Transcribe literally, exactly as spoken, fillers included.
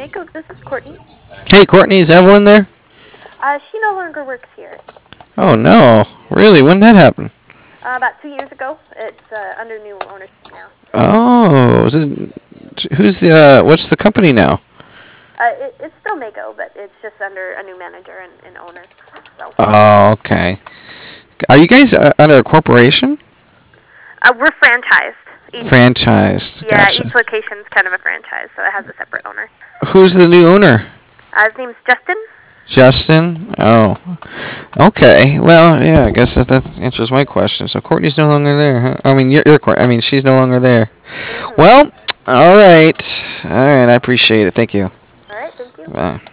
Mako, this is Courtney. Hey, Courtney, is Evelyn there? Uh, she no longer works here. Oh, no. Really? When did that happen? Uh, about two years ago. It's uh, under new ownership now. Oh, is it, who's the, uh, what's the company now? Uh, it, it's still Mako, but it's just under a new manager and, and owner. So. Oh, okay. Are you guys uh, under a corporation? Uh, we're franchised. Each, Franchised. Yeah, Gotcha. each location's kind of a franchise, so it has a separate owner. Who's the new owner? Uh, his name's Justin. Justin? Oh. Okay. Well, yeah, I guess that, that answers my question. So Courtney's no longer there, huh? I mean, you're, you're I mean, she's no longer there. Mm-hmm. Well, all right. All right, I appreciate it. Thank you. All right, thank you. Bye.